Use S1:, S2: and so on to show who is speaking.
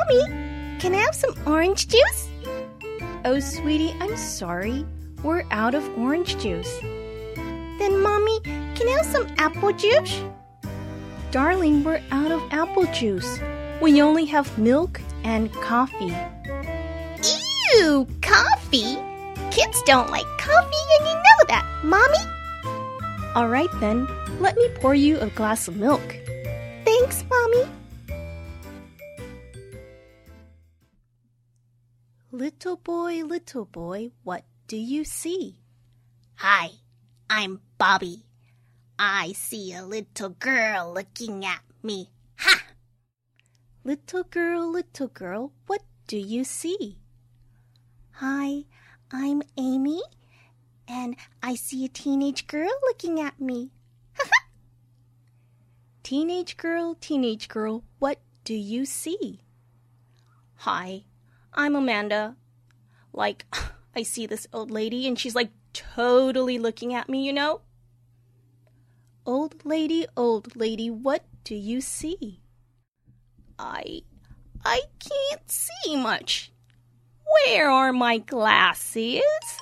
S1: Mommy, can I have some orange juice?
S2: Oh, sweetie, I'm sorry. We're out of orange juice.
S1: Then, Mommy, can I have some apple juice?
S2: Darling, we're out of apple juice. We only have milk and coffee.
S1: Ew, coffee? Kids don't like coffee and you know that, Mommy.
S2: All right then, let me pour you a glass of milk.
S1: Thanks, Mommy.
S2: Little boy, what do you see?
S1: Hi, I'm Bobby. I see a little girl looking at me. Ha!
S2: Little girl, what do you see?
S1: Hi, I'm Amy, and I see a teenage girl looking at me.
S2: Teenage girl, what do you see? Hi, I'm Amanda. Like, I see this old lady and she's like totally looking at me, you know? Old lady, what do you see? I can't see much. Where are my glasses?